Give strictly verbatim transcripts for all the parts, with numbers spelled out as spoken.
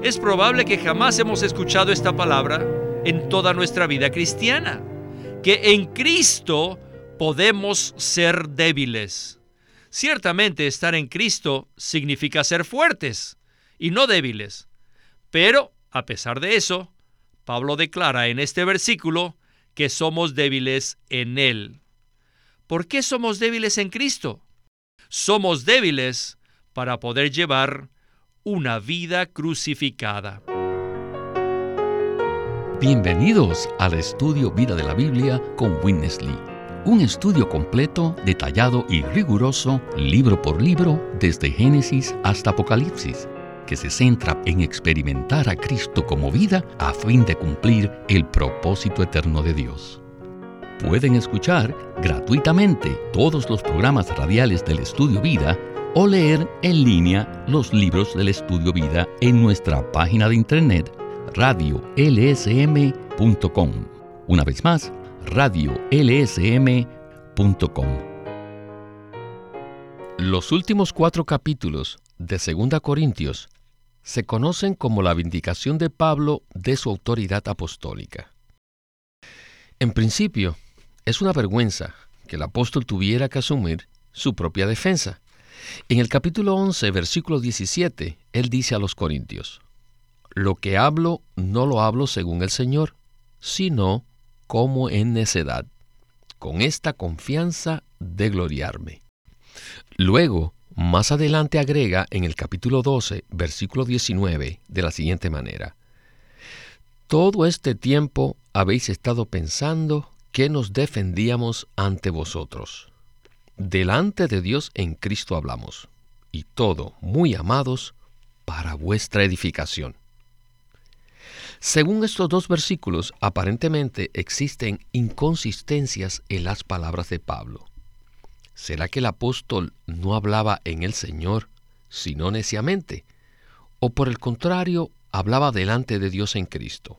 Es probable que jamás hemos escuchado esta palabra en toda nuestra vida cristiana, que en Cristo podemos ser débiles. Ciertamente estar en Cristo significa ser fuertes y no débiles. Pero, a pesar de eso, Pablo declara en este versículo que somos débiles en Él. ¿Por qué somos débiles en Cristo? Somos débiles para poder llevar una vida crucificada. Bienvenidos al estudio Vida de la Biblia con Witness Lee. Un estudio completo, detallado y riguroso, libro por libro, desde Génesis hasta Apocalipsis, que se centra en experimentar a Cristo como vida a fin de cumplir el propósito eterno de Dios. Pueden escuchar gratuitamente todos los programas radiales del Estudio Vida o leer en línea los libros del Estudio Vida en nuestra página de internet radio l s m punto com. Una vez más, radio l s m punto com. Los últimos cuatro capítulos de Segunda Corintios se conocen como la vindicación de Pablo de su autoridad apostólica. En principio, es una vergüenza que el apóstol tuviera que asumir su propia defensa. En el capítulo once, versículo diecisiete, él dice a los corintios: «Lo que hablo no lo hablo según el Señor, sino como en necedad, con esta confianza de gloriarme». Luego, más adelante agrega en el capítulo doce, versículo diecinueve, de la siguiente manera: «Todo este tiempo habéis estado pensando que nos defendíamos ante vosotros. Delante de Dios en Cristo hablamos, y todo, muy amados, para vuestra edificación». Según estos dos versículos, aparentemente existen inconsistencias en las palabras de Pablo. ¿Será que el apóstol no hablaba en el Señor, sino neciamente? ¿O por el contrario, hablaba delante de Dios en Cristo?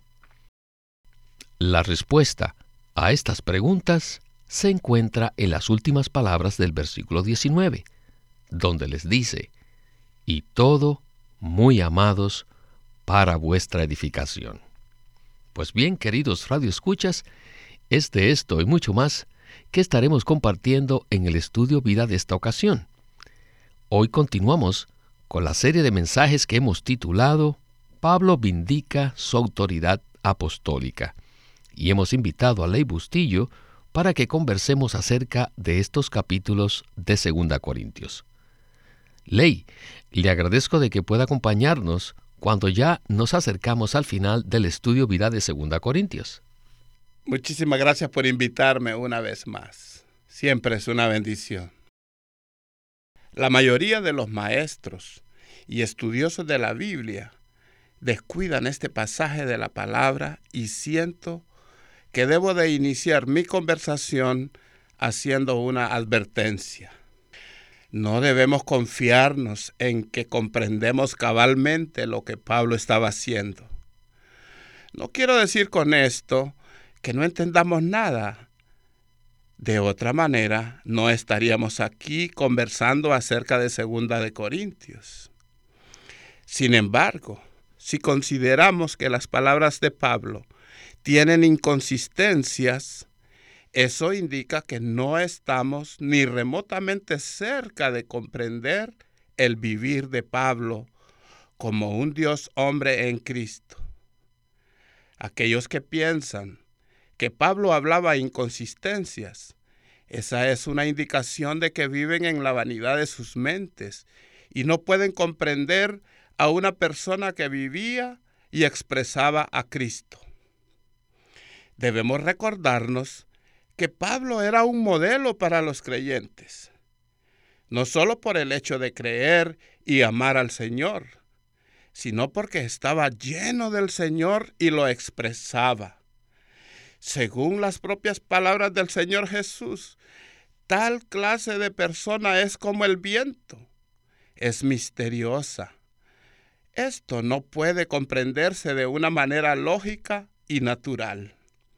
La respuesta a estas preguntas se encuentra en las últimas palabras del versículo diecinueve, donde les dice: «Y todo, muy amados, para vuestra edificación». Pues bien, queridos radioescuchas, es de esto y mucho más que estaremos compartiendo en el Estudio Vida de esta ocasión. Hoy continuamos con la serie de mensajes que hemos titulado «Pablo vindica su autoridad apostólica», y hemos invitado a Ley Bustillo para que conversemos acerca de estos capítulos de Segunda Corintios. Ley, le agradezco de que pueda acompañarnos cuando ya nos acercamos al final del Estudio Vida de Segunda Corintios. Muchísimas gracias por invitarme una vez más. Siempre es una bendición. La mayoría de los maestros y estudiosos de la Biblia descuidan este pasaje de la palabra, y siento que debo de iniciar mi conversación haciendo una advertencia. No debemos confiarnos en que comprendemos cabalmente lo que Pablo estaba haciendo. No quiero decir con esto que no entendamos nada. De otra manera, no estaríamos aquí conversando acerca de Segunda de Corintios. Sin embargo, si consideramos que las palabras de Pablo tienen inconsistencias, eso indica que no estamos ni remotamente cerca de comprender el vivir de Pablo como un Dios hombre en Cristo. Aquellos que piensan que Pablo hablaba inconsistencias, esa es una indicación de que viven en la vanidad de sus mentes y no pueden comprender a una persona que vivía y expresaba a Cristo. Debemos recordarnos que Pablo era un modelo para los creyentes, no solo por el hecho de creer y amar al Señor, sino porque estaba lleno del Señor y lo expresaba. Según las propias palabras del Señor Jesús, tal clase de persona es como el viento, es misteriosa. Esto no puede comprenderse de una manera lógica y natural.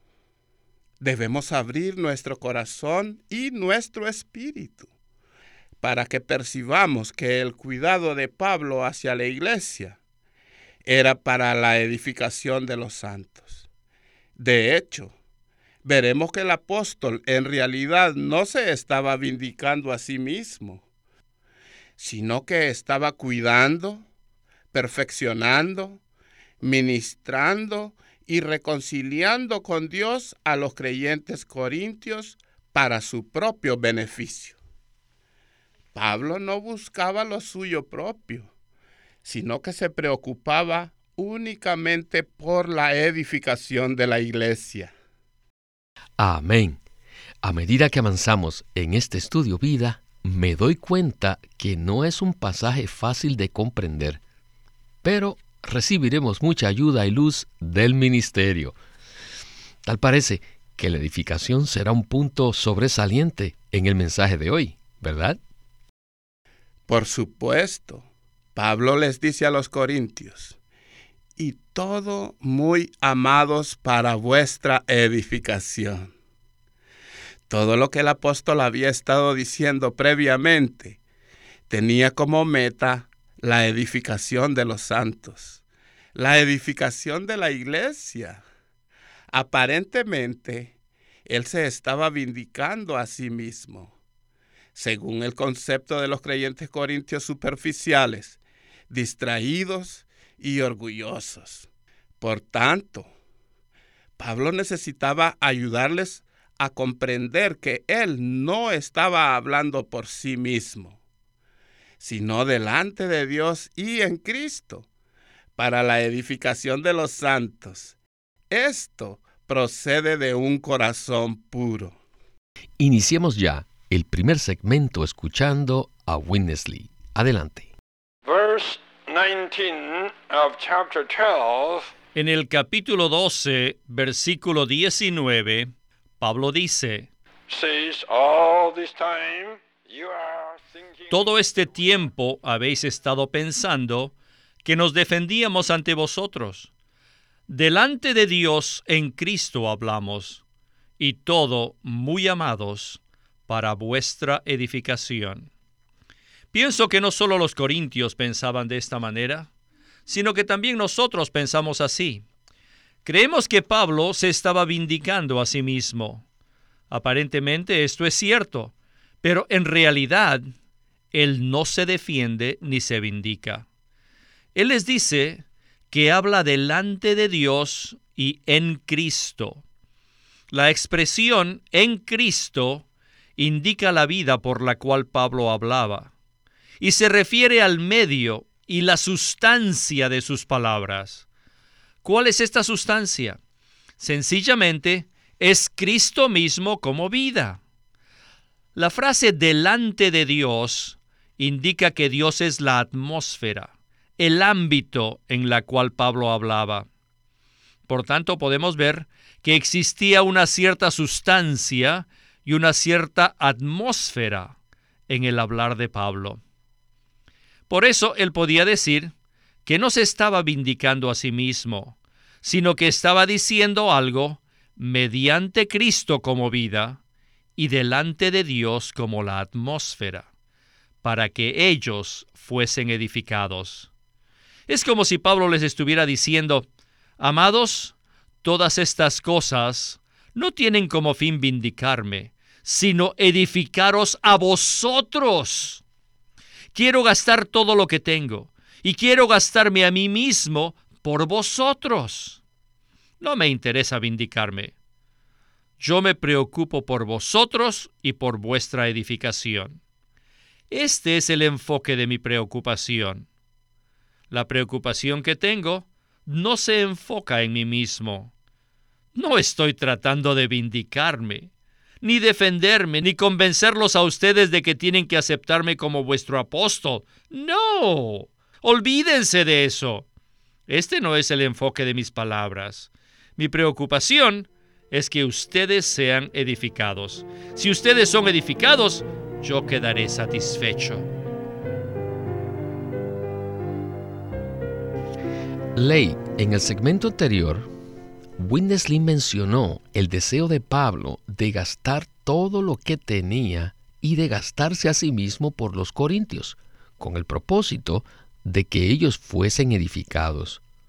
Debemos abrir nuestro corazón y nuestro espíritu para que percibamos que el cuidado de Pablo hacia la iglesia era para la edificación de los santos. De hecho, veremos que el apóstol en realidad no se estaba vindicando a sí mismo, sino que estaba cuidando, perfeccionando, ministrando y reconciliando con Dios a los creyentes corintios para su propio beneficio. Pablo no buscaba lo suyo propio, sino que se preocupaba únicamente por la edificación de la iglesia. Amén. A medida que avanzamos en este estudio vida, me doy cuenta que no es un pasaje fácil de comprender, pero recibiremos mucha ayuda y luz del ministerio. Tal parece que la edificación será un punto sobresaliente en el mensaje de hoy, ¿verdad? Por supuesto, Pablo les dice a los corintios, y todo muy amados para vuestra edificación. Todo lo que el apóstol había estado diciendo previamente tenía como meta la edificación de los santos, la edificación de la iglesia. Aparentemente, él se estaba vindicando a sí mismo. Según el concepto de los creyentes corintios superficiales, distraídos y orgullosos. Por tanto, Pablo necesitaba ayudarles a comprender que él no estaba hablando por sí mismo, sino delante de Dios y en Cristo, para la edificación de los santos. Esto procede de un corazón puro. Iniciemos ya el primer segmento escuchando a Witness Lee. Adelante. Verse nineteen of chapter twelve. En el capítulo doce, versículo diecinueve, Pablo dice, Says, all this time you are thinking... todo este tiempo habéis estado pensando que nos defendíamos ante vosotros. Delante de Dios en Cristo hablamos, y todo muy amados para vuestra edificación. Pienso que no solo los corintios pensaban de esta manera, sino que también nosotros pensamos así. Creemos que Pablo se estaba vindicando a sí mismo. Aparentemente esto es cierto, pero en realidad él no se defiende ni se vindica. Él les dice que habla delante de Dios y en Cristo. La expresión en Cristo indica la vida por la cual Pablo hablaba, y se refiere al medio y la sustancia de sus palabras. ¿Cuál es esta sustancia? Sencillamente, es Cristo mismo como vida. La frase delante de Dios indica que Dios es la atmósfera, el ámbito en la cual Pablo hablaba. Por tanto, podemos ver que existía una cierta sustancia y una cierta atmósfera en el hablar de Pablo. Por eso él podía decir que no se estaba vindicando a sí mismo, sino que estaba diciendo algo mediante Cristo como vida y delante de Dios como la atmósfera, para que ellos fuesen edificados. Es como si Pablo les estuviera diciendo, amados, todas estas cosas no tienen como fin vindicarme, sino edificaros a vosotros. Quiero gastar todo lo que tengo y quiero gastarme a mí mismo por vosotros. No me interesa vindicarme. Yo me preocupo por vosotros y por vuestra edificación. Este es el enfoque de mi preocupación. La preocupación que tengo no se enfoca en mí mismo. No estoy tratando de vindicarme, ni defenderme, ni convencerlos a ustedes de que tienen que aceptarme como vuestro apóstol. ¡No! Olvídense de eso. Este no es el enfoque de mis palabras. Mi preocupación es que ustedes sean edificados. Si ustedes son edificados, yo quedaré satisfecho. Ley, en el segmento anterior, Witness Lee mencionó el deseo de Pablo de gastar todo lo que tenía y de gastarse a sí mismo por los corintios, con el propósito de que ellos fuesen edificados.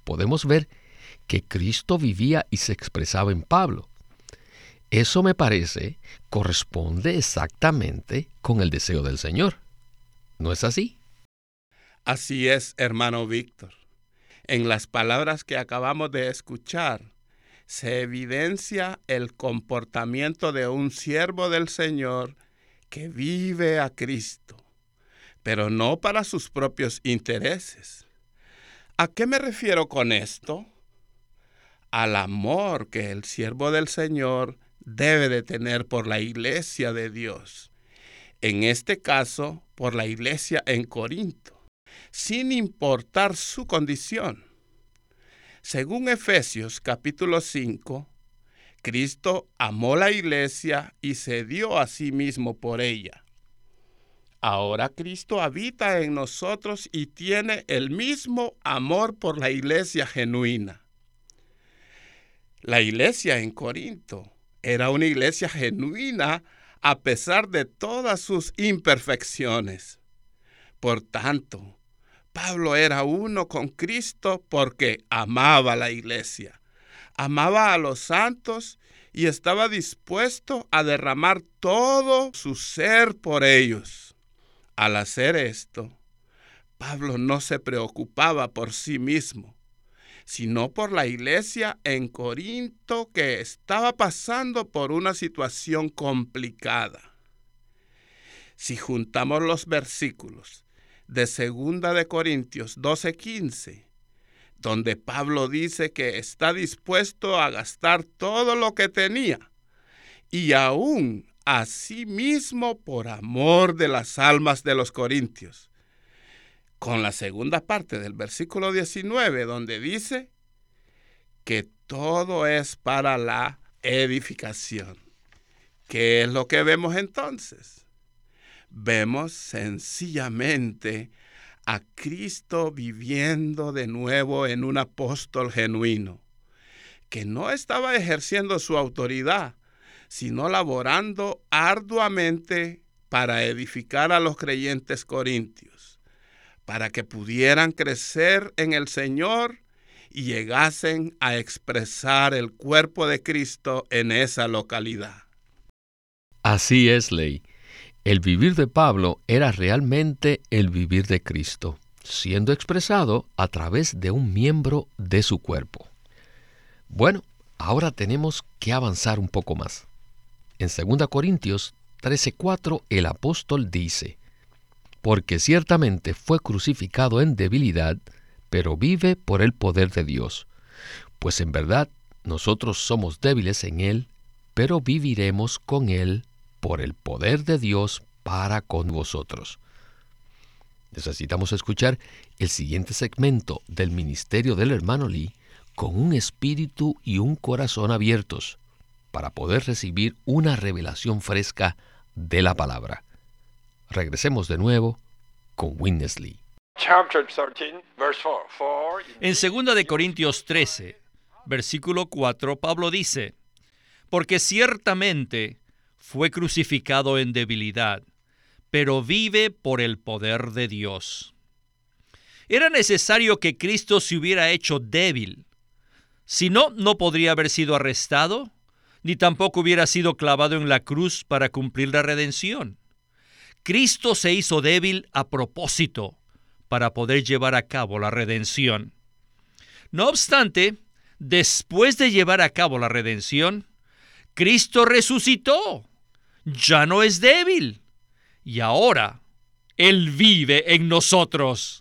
podemos ver que Cristo vivía y se expresaba en Pablo. Eso me parece corresponde exactamente con el deseo del Señor. ¿No es así? Así es, hermano Víctor. En las palabras que acabamos de escuchar, se evidencia el comportamiento de un siervo del Señor que vive a Cristo, pero no para sus propios intereses. ¿A qué me refiero con esto? Al amor que el siervo del Señor debe de tener por la iglesia de Dios. En este caso, por la iglesia en Corinto, sin importar su condición. Según Efesios capítulo cinco, Cristo amó la iglesia y se dio a sí mismo por ella. Ahora Cristo habita en nosotros y tiene el mismo amor por la iglesia genuina. La iglesia en Corinto era una iglesia genuina a pesar de todas sus imperfecciones. Por tanto, Pablo era uno con Cristo porque amaba a la iglesia, amaba a los santos y estaba dispuesto a derramar todo su ser por ellos. Al hacer esto, Pablo no se preocupaba por sí mismo, sino por la iglesia en Corinto que estaba pasando por una situación complicada. Si juntamos los versículos de Segunda de Corintios doce quince, donde Pablo dice que está dispuesto a gastar todo lo que tenía, y aún a sí mismo por amor de las almas de los corintios, con la segunda parte del versículo diecinueve, donde dice que todo es para la edificación. ¿Qué es lo que vemos entonces? Vemos sencillamente a Cristo viviendo de nuevo en un apóstol genuino, que no estaba ejerciendo su autoridad, sino laborando arduamente para edificar a los creyentes corintios, para que pudieran crecer en el Señor y llegasen a expresar el cuerpo de Cristo en esa localidad. Así es, Ley. El vivir de Pablo era realmente el vivir de Cristo, siendo expresado a través de un miembro de su cuerpo. Bueno, ahora tenemos que avanzar un poco más. En segunda Corintios trece cuatro el apóstol dice: porque ciertamente fue crucificado en debilidad, pero vive por el poder de Dios. Pues en verdad nosotros somos débiles en Él, pero viviremos con Él por el poder de Dios para con vosotros. Necesitamos escuchar el siguiente segmento del ministerio del hermano Lee con un espíritu y un corazón abiertos para poder recibir una revelación fresca de la palabra. Regresemos de nuevo con Witness Lee. Chapter thirteen, verse four. For En segunda de Corintios trece, versículo cuatro, Pablo dice: porque ciertamente fue crucificado en debilidad, pero vive por el poder de Dios. Era necesario que Cristo se hubiera hecho débil. Si no, no podría haber sido arrestado, ni tampoco hubiera sido clavado en la cruz para cumplir la redención. Cristo se hizo débil a propósito para poder llevar a cabo la redención. No obstante, después de llevar a cabo la redención, Cristo resucitó. Ya no es débil. Y ahora, Él vive en nosotros.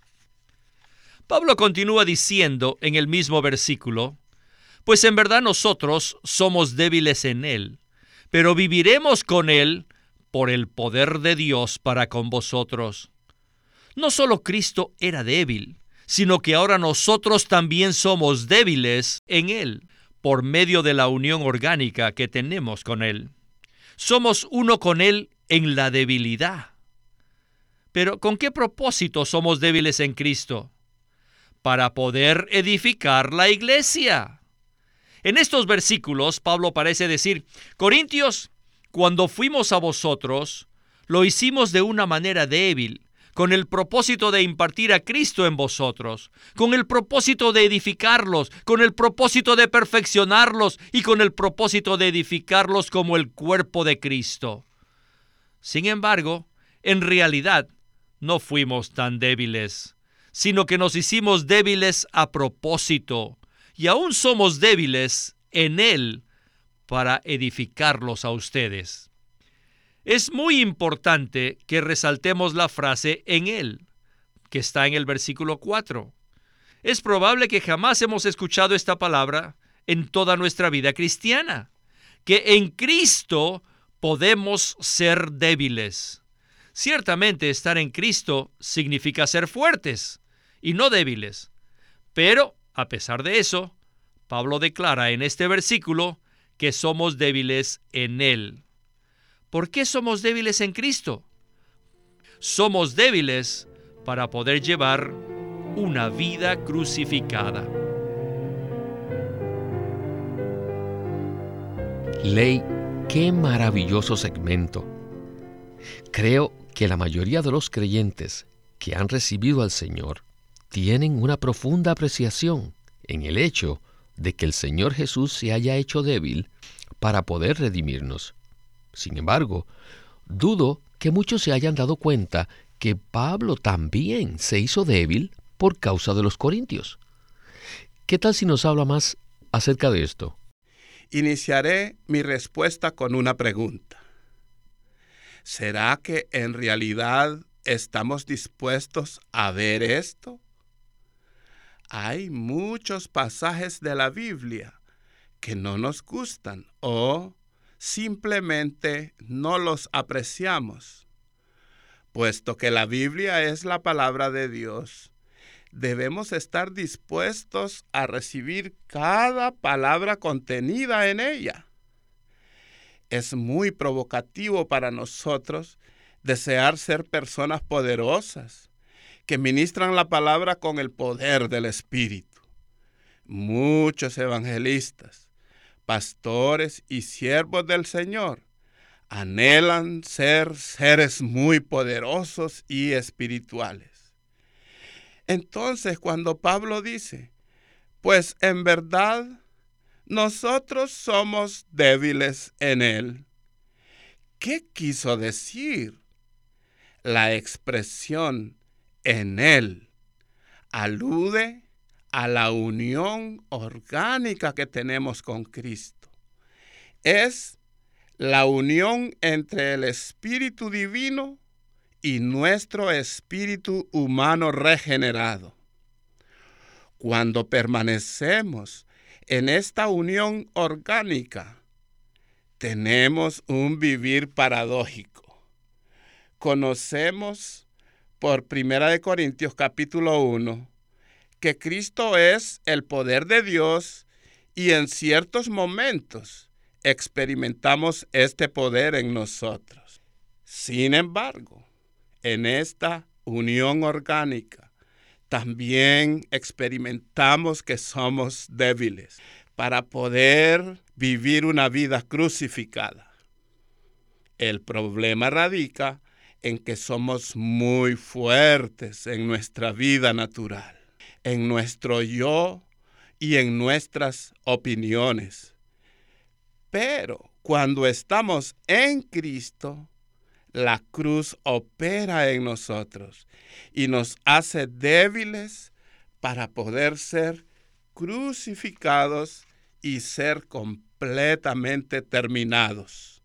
Pablo continúa diciendo en el mismo versículo: pues en verdad nosotros somos débiles en Él, pero viviremos con Él por el poder de Dios para con vosotros. No solo Cristo era débil, sino que ahora nosotros también somos débiles en Él, por medio de la unión orgánica que tenemos con Él. Somos uno con Él en la debilidad. Pero ¿con qué propósito somos débiles en Cristo? Para poder edificar la iglesia. En estos versículos, Pablo parece decir: Corintios, cuando fuimos a vosotros, lo hicimos de una manera débil, con el propósito de impartir a Cristo en vosotros, con el propósito de edificarlos, con el propósito de perfeccionarlos y con el propósito de edificarlos como el cuerpo de Cristo. Sin embargo, en realidad, no fuimos tan débiles, sino que nos hicimos débiles a propósito, y aún somos débiles en Él para edificarlos a ustedes. Es muy importante que resaltemos la frase en Él, que está en el versículo cuatro. Es probable que jamás hemos escuchado esta palabra en toda nuestra vida cristiana, que en Cristo podemos ser débiles. Ciertamente estar en Cristo significa ser fuertes y no débiles. Pero, a pesar de eso, Pablo declara en este versículo que somos débiles en Él. ¿Por qué somos débiles en Cristo? Somos débiles para poder llevar una vida crucificada. Ley, qué maravilloso segmento. Creo que la mayoría de los creyentes que han recibido al Señor tienen una profunda apreciación en el hecho de que el Señor Jesús se haya hecho débil para poder redimirnos. Sin embargo, dudo que muchos se hayan dado cuenta que Pablo también se hizo débil por causa de los corintios. ¿Qué tal si nos habla más acerca de esto? Iniciaré mi respuesta con una pregunta. ¿Será que en realidad estamos dispuestos a ver esto? Hay muchos pasajes de la Biblia que no nos gustan o simplemente no los apreciamos. Puesto que la Biblia es la palabra de Dios, debemos estar dispuestos a recibir cada palabra contenida en ella. Es muy provocativo para nosotros desear ser personas poderosas que ministran la palabra con el poder del Espíritu. Muchos evangelistas, pastores y siervos del Señor anhelan ser seres muy poderosos y espirituales. Entonces, cuando Pablo dice, pues en verdad nosotros somos débiles en Él, ¿qué quiso decir? La expresión en Él alude a la unión orgánica que tenemos con Cristo. Es la unión entre el Espíritu Divino y nuestro espíritu humano regenerado. Cuando permanecemos en esta unión orgánica, tenemos un vivir paradójico. Conocemos por Primera de Corintios capítulo uno que Cristo es el poder de Dios y en ciertos momentos experimentamos este poder en nosotros. Sin embargo, en esta unión orgánica también experimentamos que somos débiles para poder vivir una vida crucificada. El problema radica en que somos muy fuertes en nuestra vida natural, en nuestro yo y en nuestras opiniones. Pero cuando estamos en Cristo, la cruz opera en nosotros y nos hace débiles para poder ser crucificados y ser completamente terminados.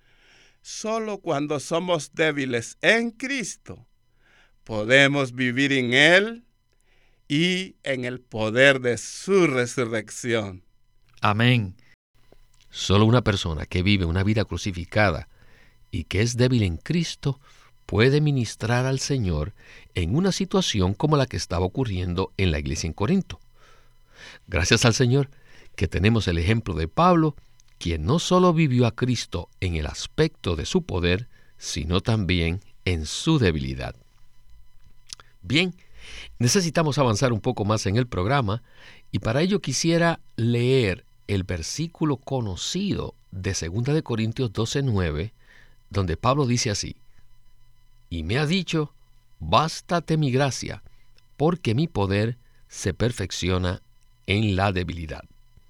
Solo cuando somos débiles en Cristo, podemos vivir en Él y en el poder de su resurrección. Amén. Solo una persona que vive una vida crucificada y que es débil en Cristo puede ministrar al Señor en una situación como la que estaba ocurriendo en la iglesia en Corinto. Gracias al Señor que tenemos el ejemplo de Pablo, quien no solo vivió a Cristo en el aspecto de su poder, sino también en su debilidad. Bien, necesitamos avanzar un poco más en el programa y para ello quisiera leer el versículo conocido de Segunda de Corintios doce nueve, donde Pablo dice así: y me ha dicho, bástate mi gracia, porque mi poder se perfecciona en la debilidad.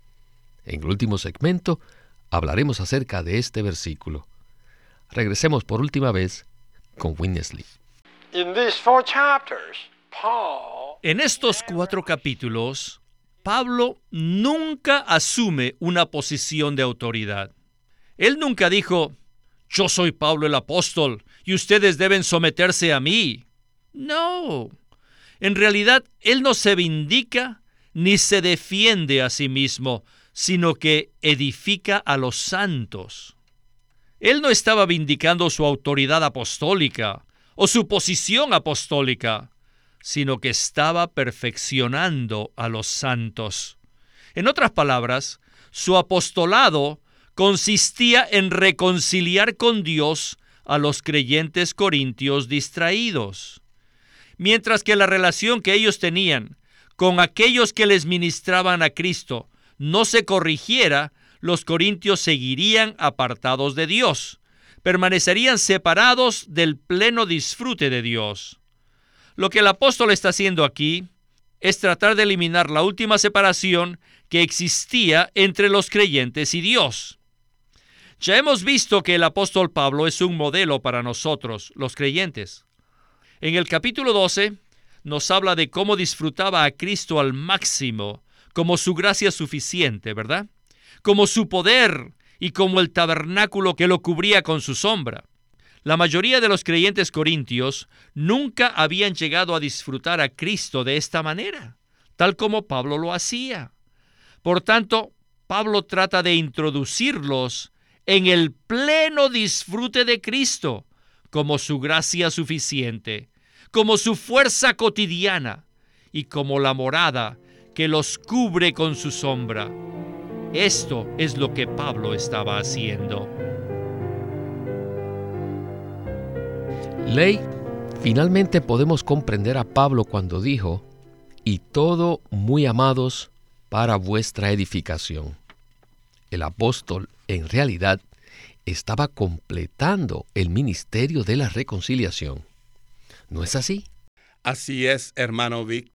En el último segmento hablaremos acerca de este versículo. Regresemos por última vez con Winnesley. In these four chapters, Paul En estos cuatro capítulos, Pablo nunca asume una posición de autoridad. Él nunca dijo, yo soy Pablo el apóstol y ustedes deben someterse a mí. No. En realidad, él no se vindica ni se defiende a sí mismo, sino que edifica a los santos. Él no estaba vindicando su autoridad apostólica o su posición apostólica, sino que estaba perfeccionando a los santos. En otras palabras, su apostolado consistía en reconciliar con Dios a los creyentes corintios distraídos. Mientras que la relación que ellos tenían con aquellos que les ministraban a Cristo no se corrigiera, los corintios seguirían apartados de Dios, permanecerían separados del pleno disfrute de Dios. Lo que el apóstol está haciendo aquí es tratar de eliminar la última separación que existía entre los creyentes y Dios. Ya hemos visto que el apóstol Pablo es un modelo para nosotros, los creyentes. En el capítulo doce nos habla de cómo disfrutaba a Cristo al máximo, como su gracia suficiente, ¿verdad? Como su poder y como el tabernáculo que lo cubría con su sombra. La mayoría de los creyentes corintios nunca habían llegado a disfrutar a Cristo de esta manera, tal como Pablo lo hacía. Por tanto, Pablo trata de introducirlos en el pleno disfrute de Cristo, como su gracia suficiente, como su fuerza cotidiana y como la morada que los cubre con su sombra. Esto es lo que Pablo estaba haciendo. Ley, finalmente podemos comprender a Pablo cuando dijo, y todo, muy amados, para vuestra edificación. El apóstol, en realidad, estaba completando el ministerio de la reconciliación. ¿No es así? Así es, hermano Vic.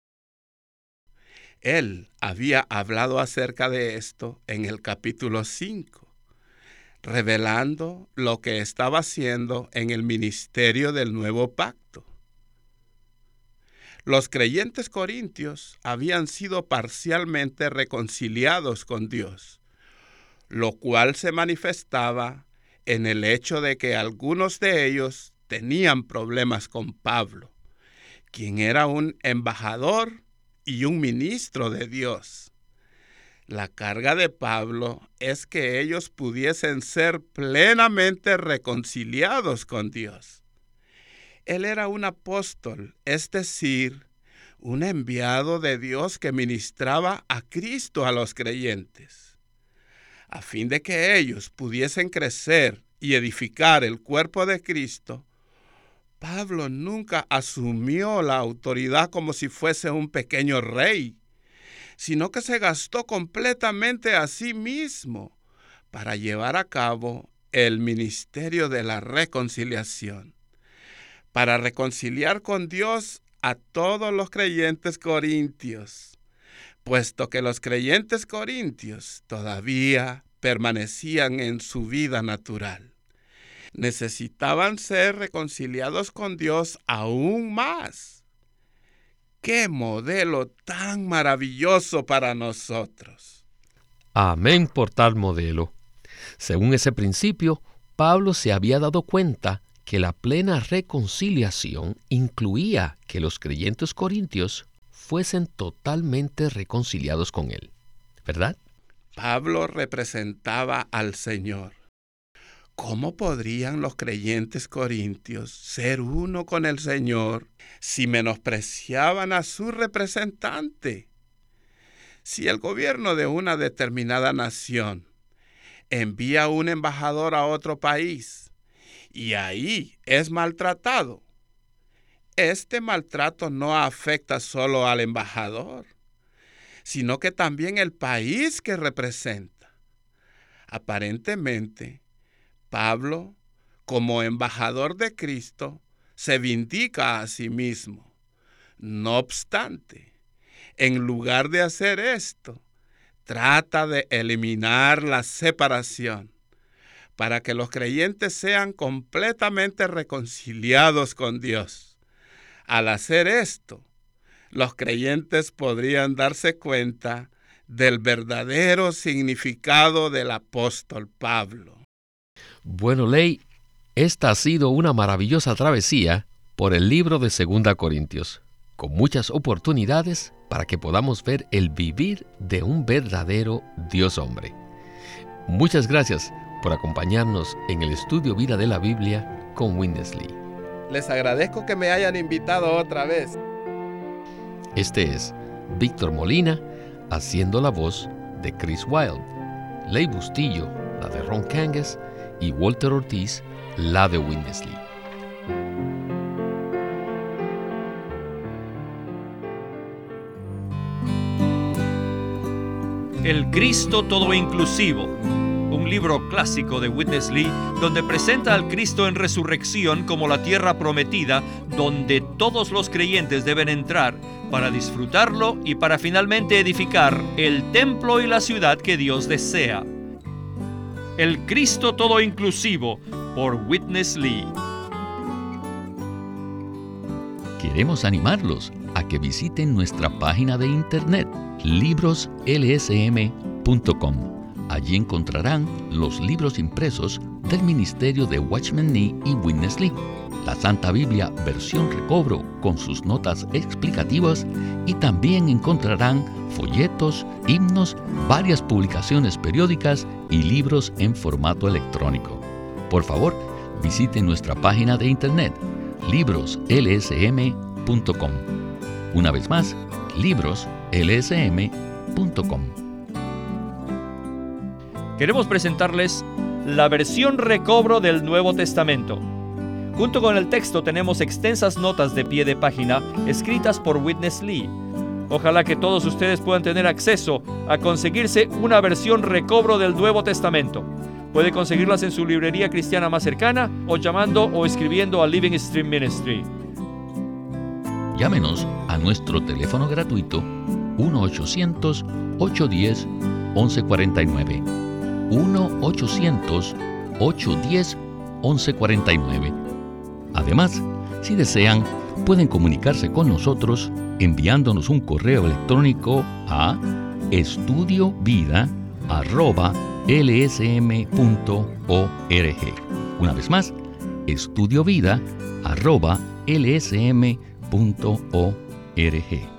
Él había hablado acerca de esto en el capítulo cinco, revelando lo que estaba haciendo en el ministerio del nuevo pacto. Los creyentes corintios habían sido parcialmente reconciliados con Dios, lo cual se manifestaba en el hecho de que algunos de ellos tenían problemas con Pablo, quien era un embajador y un ministro de Dios. La carga de Pablo es que ellos pudiesen ser plenamente reconciliados con Dios. Él era un apóstol, es decir, un enviado de Dios que ministraba a Cristo a los creyentes, a fin de que ellos pudiesen crecer y edificar el cuerpo de Cristo. Pablo nunca asumió la autoridad como si fuese un pequeño rey, sino que se gastó completamente a sí mismo para llevar a cabo el ministerio de la reconciliación, para reconciliar con Dios a todos los creyentes corintios, puesto que los creyentes corintios todavía permanecían en su vida natural. Necesitaban ser reconciliados con Dios aún más. ¡Qué modelo tan maravilloso para nosotros! Amén por tal modelo. Según ese principio, Pablo se había dado cuenta que la plena reconciliación incluía que los creyentes corintios fuesen totalmente reconciliados con él, ¿verdad? Pablo representaba al Señor. ¿Cómo podrían los creyentes corintios ser uno con el Señor si menospreciaban a su representante? Si el gobierno de una determinada nación envía un embajador a otro país y ahí es maltratado, este maltrato no afecta solo al embajador, sino que también el país que representa. Aparentemente, Pablo, como embajador de Cristo, se vindica a sí mismo. No obstante, en lugar de hacer esto, trata de eliminar la separación para que los creyentes sean completamente reconciliados con Dios. Al hacer esto, los creyentes podrían darse cuenta del verdadero significado del apóstol Pablo. Bueno, Ley, esta ha sido una maravillosa travesía por el libro de Segunda Corintios, con muchas oportunidades para que podamos ver el vivir de un verdadero Dios hombre. Muchas gracias por acompañarnos en el estudio Vida de la Biblia con Witness Lee. Les agradezco que me hayan invitado otra vez. Este es Víctor Molina haciendo la voz de Chris Wilde, Ley Bustillo, la de Ron Kangas, y Walter Ortiz, la de Witness Lee. El Cristo Todo Inclusivo, un libro clásico de Witness Lee donde presenta al Cristo en resurrección como la tierra prometida donde todos los creyentes deben entrar para disfrutarlo y para finalmente edificar el templo y la ciudad que Dios desea. El Cristo Todo Inclusivo por Witness Lee. Queremos animarlos a que visiten nuestra página de internet libros l s m punto com. Allí encontrarán los libros impresos del ministerio de Watchman Nee y Witness Lee, la Santa Biblia versión recobro con sus notas explicativas, y también encontrarán folletos, himnos, varias publicaciones periódicas y libros en formato electrónico. Por favor, visiten nuestra página de internet libros l s m punto com. Una vez más, libros l s m punto com. Queremos presentarles la versión recobro del Nuevo Testamento. Junto con el texto tenemos extensas notas de pie de página escritas por Witness Lee. Ojalá que todos ustedes puedan tener acceso a conseguirse una versión recobro del Nuevo Testamento. Puede conseguirlas en su librería cristiana más cercana o llamando o escribiendo a Living Stream Ministry. Llámenos a nuestro teléfono gratuito uno ochocientos, ocho uno cero, once cuarenta y nueve. uno ochocientos, ocho uno cero, once cuarenta y nueve. Además, si desean, pueden comunicarse con nosotros enviándonos un correo electrónico a estudiovida arroba l s m punto org. Una vez más, estudiovida arroba l s m punto org.